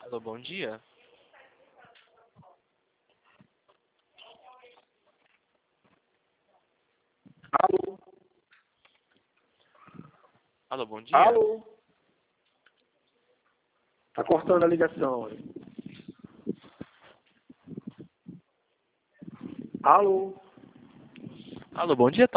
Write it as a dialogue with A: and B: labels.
A: Alô, bom dia.
B: Alô?
A: Alô, bom dia.
B: Alô? Tá cortando a ligação. Alô?
A: Alô, bom dia.